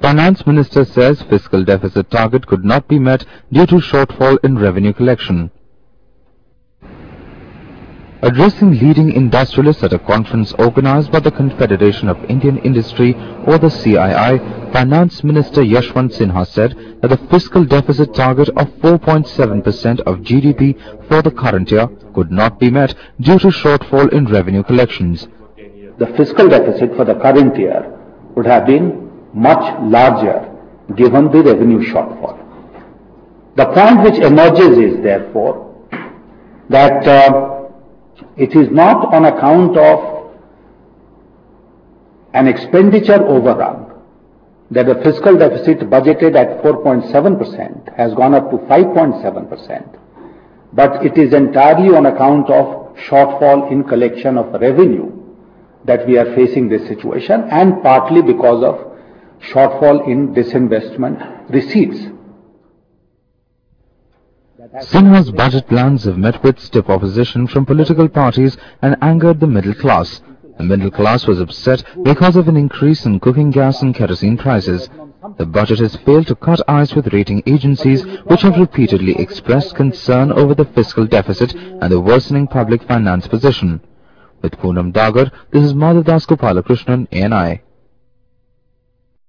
Finance Minister says fiscal deficit target could not be met due to shortfall in revenue collection. Addressing leading industrialists at a conference organized by the Confederation of Indian Industry or the CII, Finance Minister Yashwant Sinha said that the fiscal deficit target of 4.7% of GDP for the current year could not be met due to shortfall in revenue collections. The fiscal deficit for the current year would have been much larger given the revenue shortfall. The point which emerges is therefore that it is not on account of an expenditure overrun that the fiscal deficit budgeted at 4.7% has gone up to 5.7%, but it is entirely on account of shortfall in collection of revenue that we are facing this situation, and partly because of shortfall in disinvestment receipts. Sinha's budget plans have met with stiff opposition from political parties and angered the middle class. The middle class was upset because of an increase in cooking gas and kerosene prices. The budget has failed to cut ice with rating agencies which have repeatedly expressed concern over the fiscal deficit and the worsening public finance position. With Poonam Dagar, this is Madhavdas Gopalakrishnan, ANI.